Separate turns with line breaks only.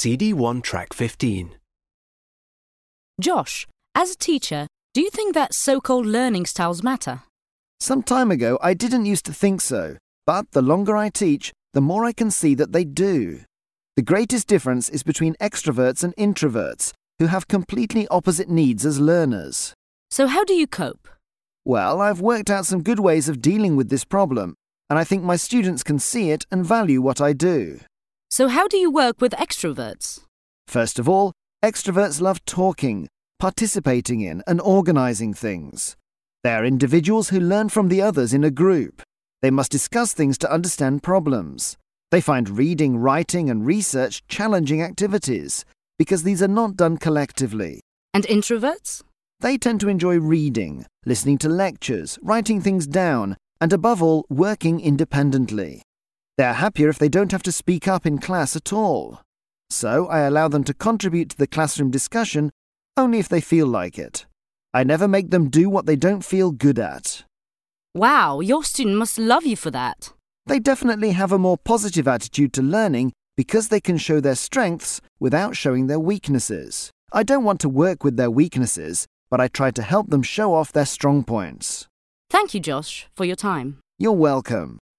CD1 Track 15.
Josh, as a teacher, do you think that so-called learning styles matter?
Some time ago, I didn't used to think so, but the longer I teach, the more I can see that they do. The greatest difference is between extroverts and introverts, who have completely opposite needs as learners.
So how do you cope?
Well, I've worked out some good ways of dealing with this problem, and I think my students can see it and value what I do.
So how do you work with extroverts?
First of all, extroverts love talking, participating in and organising things. They are individuals who learn from the others in a group. They must discuss things to understand problems. They find reading, writing and research challenging activities because these are not done collectively.
And introverts?
They tend to enjoy reading, listening to lectures, writing things down, and above all, working independently. They are happier if they don't have to speak up in class at all. So I allow them to contribute to the classroom discussion only if they feel like it. I never make them do what they don't feel good at.
Wow, your student must love you for that.
They definitely have a more positive attitude to learning because they can show their strengths without showing their weaknesses. I don't want to work with their weaknesses, but I try to help them show off their strong points.
Thank you, Josh, for your time.
You're welcome.